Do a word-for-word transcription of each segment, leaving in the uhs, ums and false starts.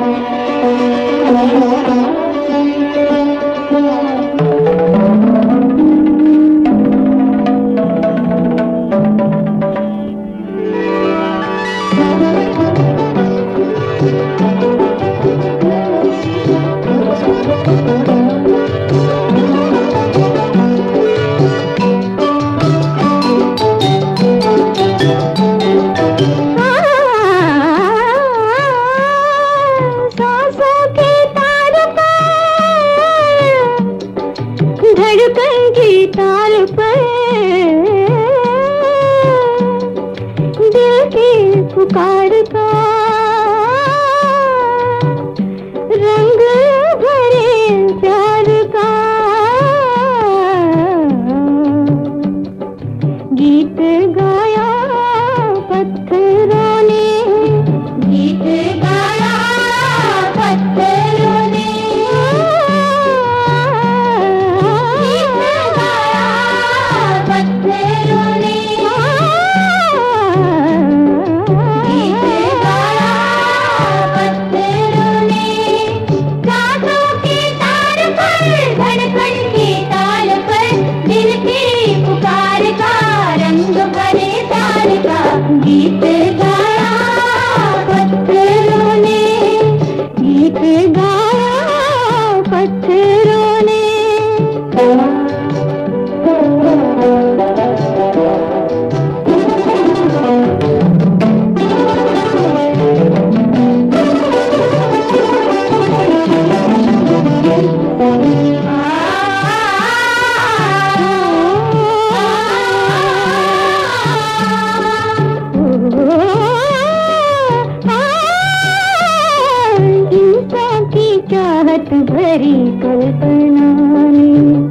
धड़कन की ताल पर दिल की पुकार का रंग भरे प्यार का गीत गाया पत्थरों ने, गीत गाया पत्थरों ने, गीत गाया पत्थरों ने, गीत गाया पत्थरों ने। चाहत भरी कल्पना ने,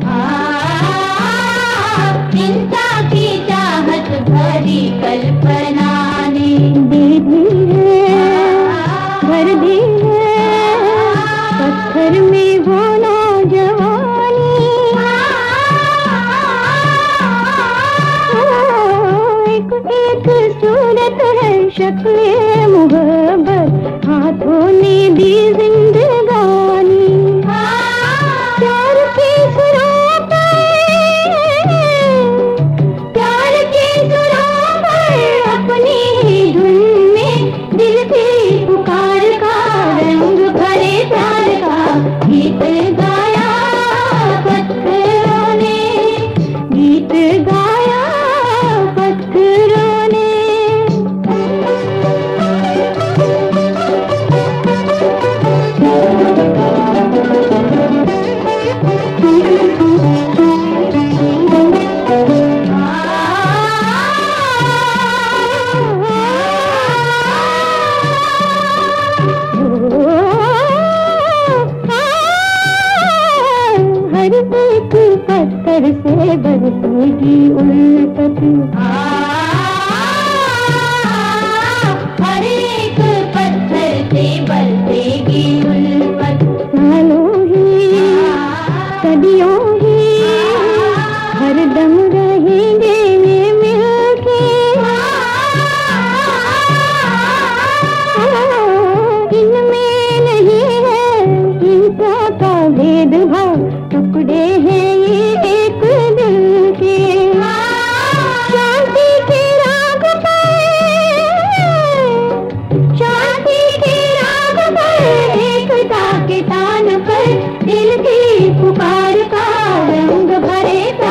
चिंता की चाहत भरी कल्पना ने दे दी है, भर दी है पत्थर में वो नौजवानी। एक एक सूरत है शक्ल मोहब्बत, हाथों ने दी जिंदगानी। प्यार की सुरों पर, प्यार की सुरों पर अपनी ही धुन में दिल की पुकार का रंग भरे प्यार का गीत गाया पत्थरों ने, गीत गाया पत्थरों ने। हर एक पत्थर से बरसेगी उल्फत, हर एक पत्थर से बरसेगी उल्फत। सालों ही सदियों ही हरदम रहेंगे ये मिलके, इनमें नहीं है हिंसा का भेदभाव, टुकड़े हैं ये एक दिल के। शांति के राग पर, शांति के राग पर, एकता के तान पर दिल की पुकार का रंग भरे